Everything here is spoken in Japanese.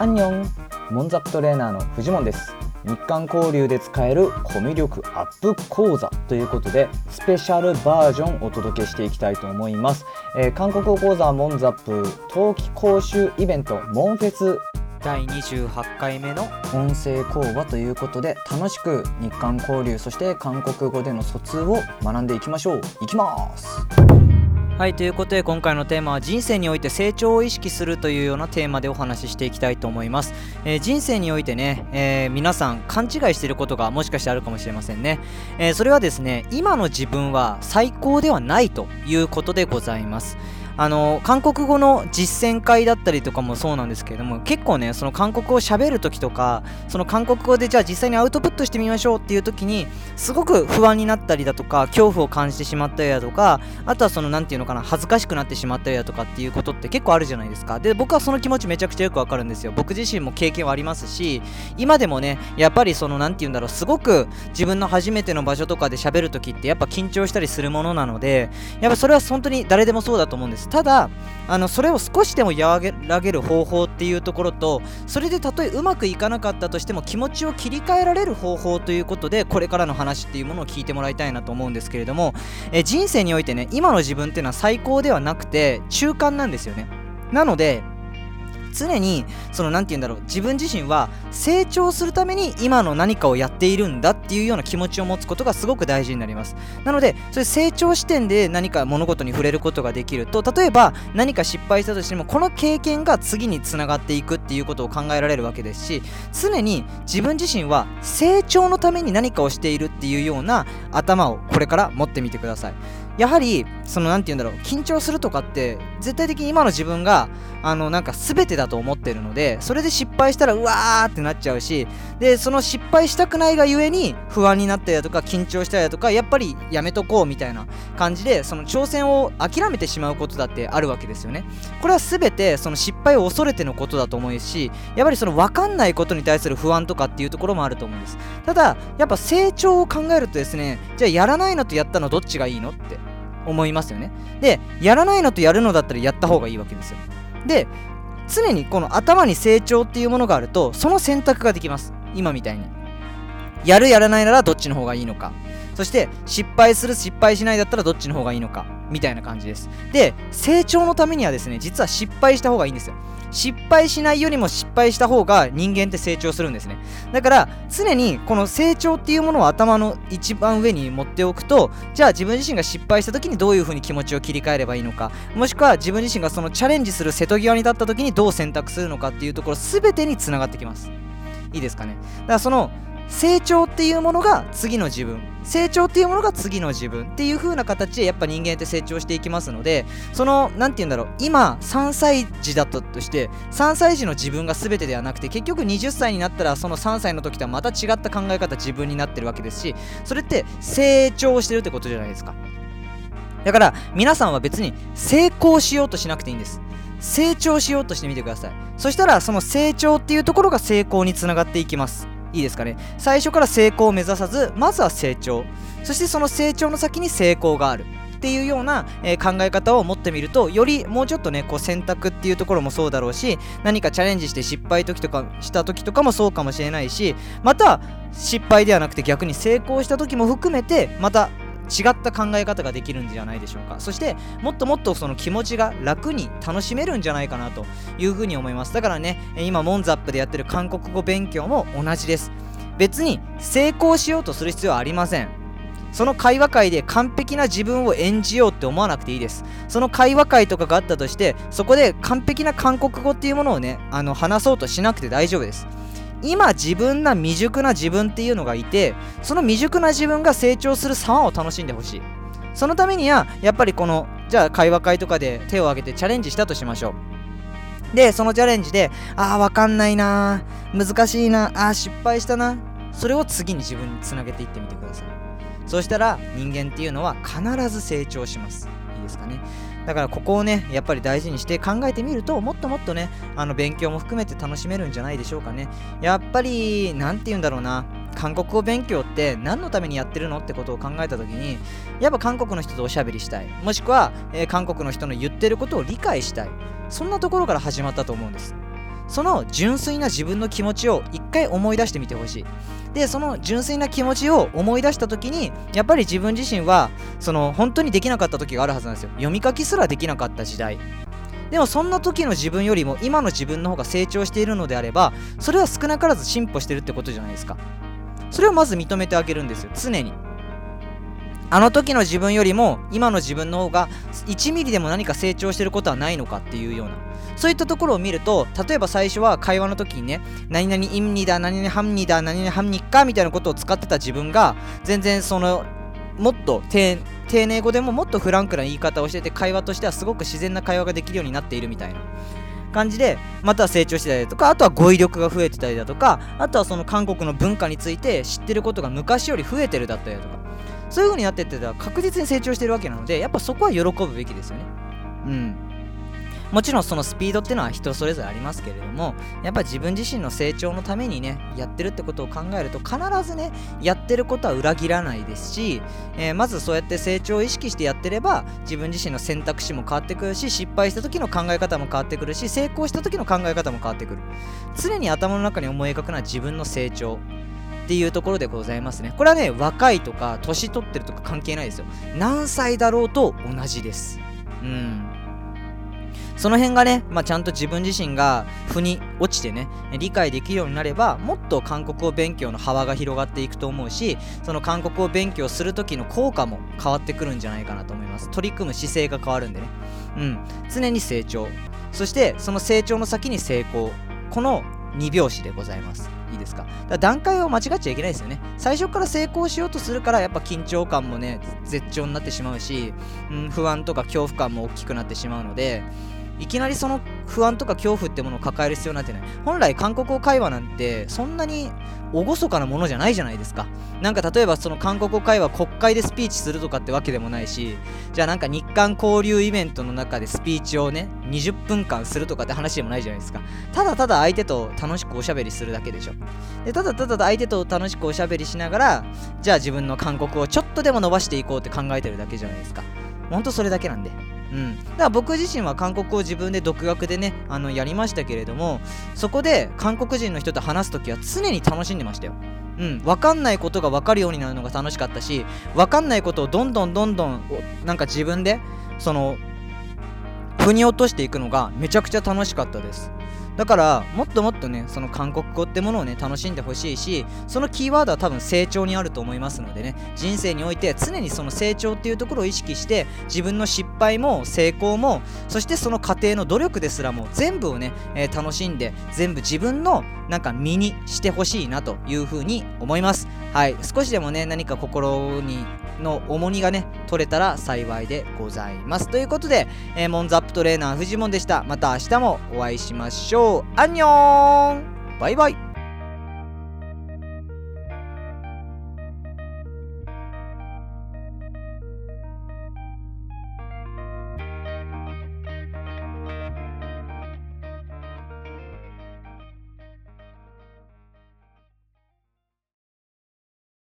アンニョン、モンザップトレーナーのフジモンです。日韓交流で使えるコミュ力アップ講座ということでスペシャルバージョンをお届けしていきたいと思います。韓国語講座モンザップ冬季講習イベントモンフェス第28回目の音声講話ということで、楽しく日韓交流そして韓国語での疎通を学んでいきましょう。いきます。 はい、ということで今回のテーマは人生において成長を意識するというようなテーマでお話ししていきたいと思います。人生においてね、皆さん勘違いしていることがもしかしてあるかもしれませんね。それはですね、今の自分は最高ではないということでございます。韓国語の実践会だったりとかもそうなんですけれども、結構ねその韓国語を喋る時とか、その韓国語でじゃあ実際にアウトプットしてみましょうっていう時にすごく不安になったりだとか、恐怖を感じてしまったりだとか、あとはそのなんていうのかな、恥ずかしくなってしまったりだとかっていうことって結構あるじゃないですか。で、僕はその気持ちめちゃくちゃよくわかるんですよ。僕自身も経験はありますし、今でもねやっぱりそのなんていうんだろう、すごく自分の初めての場所とかで喋る時ってやっぱ緊張したりするものなので、やっぱそれは本当に誰でもそうだと思うんです。ただそれを少しでも和らげる方法っていうところと、それでたとえうまくいかなかったとしても気持ちを切り替えられる方法ということで、これからの話っていうものを聞いてもらいたいなと思うんですけれども、人生においてね今の自分っていうのは最高ではなくて中間なんですよね。なので常にそのなんて言うんだろう、自分自身は成長するために今の何かをやっているんだっていうような気持ちを持つことがすごく大事になります。なのでそれ成長視点で何か物事に触れることができると、例えば何か失敗したとしてもこの経験が次につながっていくっていうことを考えられるわけですし、常に自分自身は成長のために何かをしているっていうような頭をこれから持ってみてください。やはりそのなんて言うんだろう、緊張するとかって絶対的に今の自分がなんか全てだと思ってるので、それで失敗したらうわーってなっちゃうし、でその失敗したくないがゆえに不安になったりだとか緊張したりだとか、やっぱりやめとこうみたいな感じでその挑戦を諦めてしまうことだってあるわけですよね。これは全てその失敗を恐れてのことだと思うし、やっぱりその分かんないことに対する不安とかっていうところもあると思うんです。ただやっぱ成長を考えるとですね、じゃあやらないのとやったのどっちがいいのって思いますよね。でやらないのとやるのだったらやった方がいいわけですよ。で常にこの頭に成長っていうものがあるとその選択ができます。今みたいにやるやらないならどっちの方がいいのか、そして失敗する失敗しないだったらどっちの方がいいのかみたいな感じです。で成長のためにはですね、実は失敗した方がいいんですよ。失敗しないよりも失敗した方が人間って成長するんですね。だから常にこの成長っていうものを頭の一番上に持っておくと、じゃあ自分自身が失敗した時にどういう風に気持ちを切り替えればいいのか、もしくは自分自身がそのチャレンジする瀬戸際に立った時にどう選択するのかっていうところ全てにつながってきます。いいですかね。だからその成長っていうものが次の自分、成長っていうものが次の自分っていう風な形でやっぱ人間って成長していきますので、そのなんて言うんだろう、今3歳児だったとして3歳児の自分が全てではなくて、結局20歳になったらその3歳の時とはまた違った考え方自分になってるわけですし、それって成長してるってことじゃないですか。だから皆さんは別に成功しようとしなくていいんです。成長しようとしてみてください。そしたらその成長っていうところが成功につながっていきます。いいですかね。最初から成功を目指さず、まずは成長、そしてその成長の先に成功があるっていうような、考え方を持ってみると、よりもうちょっとねこう選択っていうところもそうだろうし、何かチャレンジして失敗時とかした時とかもそうかもしれないし、また失敗ではなくて逆に成功した時も含めてまた違った考え方ができるんじゃないでしょうか。そしてもっともっとその気持ちが楽に楽しめるんじゃないかなというふうに思います。だからね、今モンザップでやってる韓国語勉強も同じです。別に成功しようとする必要はありません。その会話会で完璧な自分を演じようって思わなくていいです。その会話会とかがあったとして、そこで完璧な韓国語っていうものをね話そうとしなくて大丈夫です。今自分が未熟な自分っていうのがいて、その未熟な自分が成長する様を楽しんでほしい。そのためにはやっぱりこのじゃあ会話会とかで手を挙げてチャレンジしたとしましょう。でそのチャレンジで分かんないな、難しいな、失敗したな、それを次に自分につなげていってみてください。そうしたら人間っていうのは必ず成長します。いいですかね。だからここをねやっぱり大事にして考えてみると、もっともっとね勉強も含めて楽しめるんじゃないでしょうかね。やっぱりなんて言うんだろうな、韓国語勉強って何のためにやってるのってことを考えた時に、やっぱ韓国の人とおしゃべりしたい、もしくは、韓国の人の言ってることを理解したい、そんなところから始まったと思うんです。 その純粋な自分の気持ちを一回思い出してみてほしい。でその純粋な気持ちを思い出した時にやっぱり自分自身はその本当にできなかった時があるはずなんですよ。読み書きすらできなかった時代でもそんな時の自分よりも今の自分の方が成長しているのであれば、それは少なからず進歩してるってことじゃないですか。それをまず認めてあげるんですよ。常にあの時の自分よりも今の自分の方が1ミリでも何か成長してることはないのかっていうような、そういったところを見ると、例えば最初は会話の時にね、何々インニだ何々ハンニだ何々ハンニッカみたいなことを使ってた自分が全然そのもっと丁寧語でももっとフランクな言い方をしてて、会話としてはすごく自然な会話ができるようになっているみたいな感じで、または成長してたりだとか、あとは語彙力が増えてたりだとか、あとはその韓国の文化について知ってることが昔より増えてるだったりだとか、そういう風になってってたら確実に成長してるわけなので、やっぱそこは喜ぶべきですよね。もちろんそのスピードっていうのは人それぞれありますけれども、やっぱ自分自身の成長のためにねやってるってことを考えると、必ずねやってることは裏切らないですし、まずそうやって成長を意識してやってれば自分自身の選択肢も変わってくるし、失敗した時の考え方も変わってくるし、成功した時の考え方も変わってくる。常に頭の中に思い描くのは自分の成長っていうところでございますね。これはね若いとか年取ってるとか関係ないですよ。何歳だろうと同じです。その辺がね、ちゃんと自分自身が腑に落ちてね理解できるようになれば、もっと韓国語勉強の幅が広がっていくと思うし、その韓国語勉強する時の効果も変わってくるんじゃないかなと思います。取り組む姿勢が変わるんでね。常に成長、そしてその成長の先に成功、この2拍子でございます。いいですか。だから段階を間違っちゃいけないですよね。最初から成功しようとするからやっぱ緊張感もね絶頂になってしまうし、不安とか恐怖感も大きくなってしまうので、いきなりその不安とか恐怖ってものを抱える必要なんてない。本来韓国語会話なんてそんなに厳かなものじゃないじゃないですか。なんか例えばその韓国語会話国会でスピーチするとかってわけでもないし、じゃあなんか日韓交流イベントの中でスピーチをね20分間するとかって話でもないじゃないですか。ただただ相手と楽しくおしゃべりするだけでしょ。でただただ相手と楽しくおしゃべりしながら、じゃあ自分の韓国語をちょっとでも伸ばしていこうって考えてるだけじゃないですか。ほんとそれだけなんで。だから僕自身は韓国語を自分で独学でねやりましたけれども、そこで韓国人の人と話すときは常に楽しんでましたよ。分かんないことが分かるようになるのが楽しかったし、分かんないことをどんどんなんか自分でその腑に落としていくのがめちゃくちゃ楽しかったです。だからもっともっとねその韓国語ってものをね楽しんでほしいし、そのキーワードは多分成長にあると思いますのでね、人生において常にその成長っていうところを意識して、自分の失敗も成功も、そしてその過程の努力ですらも全部をね、楽しんで全部自分のなんか身にしてほしいなというふうに思います。はい、少しでもね何か心にの重荷がね取れたら幸いでございます。ということで、モンズアップトレーナーフジモンでした。また明日もお会いしましょう。アンニョン、バイバイ。